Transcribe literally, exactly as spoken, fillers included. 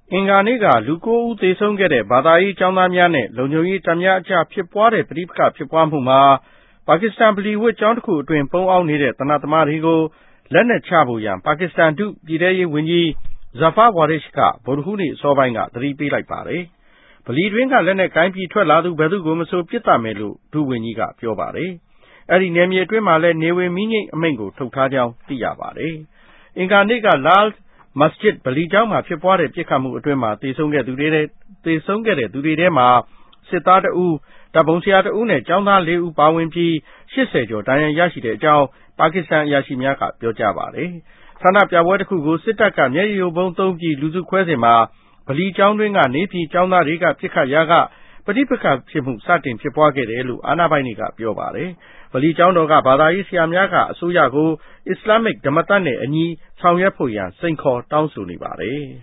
အင်္ဂါနေ့ကလူကိုးဦးသေဆုံးခဲ့တဲ့ဘာသာရေးကျောင်းသားများနဲ့လုံခြုံရေးတပ်များအကြားဖြစ်ပွားတဲ့ပဋိပက္ခဖြစ်ပွားမှုမှာပါကစ္စတန်ဗလီဝတ်ကျောင်းတစ်ခုအတွင်းပုန်းအောင်းနေတဲ့သနတ်သမားတွေကိုလက်နက်ချဖို့ရန်ပါကစ္စတန်ဒုပြည်ထဲရေးဝန်ကြီး Zafar Warish ကဗုဒ္ဓဟူးနေ့အစောပိုင်းကသတိပေးလိုက်ပါတယ်။ဗလီတွင်းကလက်နက်ကိုင်းပြီးထွက်လာသူဘယ်သူကိုမဆိုပစ်သတ်မယ်လို့ဒုဝန်ကြီးကပြောပါတယ်။အဲဒီနယ်မြေအတွင်းမှာလည်းနေဝင်မီးငြိမ်းအမိန့်ကိုထုတ်ထားကြောင်းသိရပါတယ်။အင်္ဂါနေ့ကလာမစဂျစ်ဗလီကျောင်းမှာဖြစ်ပွားတဲ့ပြစ်ခတ်မှုအတွင်းမှာသေဆုံးခဲ့သူတွေသေဆုံးခဲ့တဲ့သူတွေထဲမှာစစ်သားတဦးတပ်ပုံဆရာတဦးနဲ့ကျောင်းသားလေးဦးပါဝင်ပြီးရှစ်ဆယ်ကျော်ဒဏ်ရာရရှိတဲ့အကြောင်းပါကစ္စတန်အရာရှိများကပြောကြားပါတယ်။ဆန္ဒပြပွဲတစ်ခုကိုစစ်တပ်ကမျက်ရည်ယိုဗုံးသုံးပြီးလူစုခွဲစဉ်မှာဗလီကျောင်းတွင်းကနေပြည်ကျောင်းသားတွေကပြစ်ခတ်ရာကပဋိပက္ခဖြစ်မှုစတင်ဖြစ်ပွားခဲ့တယ်လို့အာဏာပိုင်တွေကပြောပါတယ်။ဗလီကျောင်းတော်ကဘာသာရေးဆရာများကအစိုးရကိုအစ္စလာမစ်ဓမ္မသတ်နဲ့အညီဆောင်ရွက်ဖို့ရန်စိန်ခေါ်တောင်းဆိုနေပါတယ်။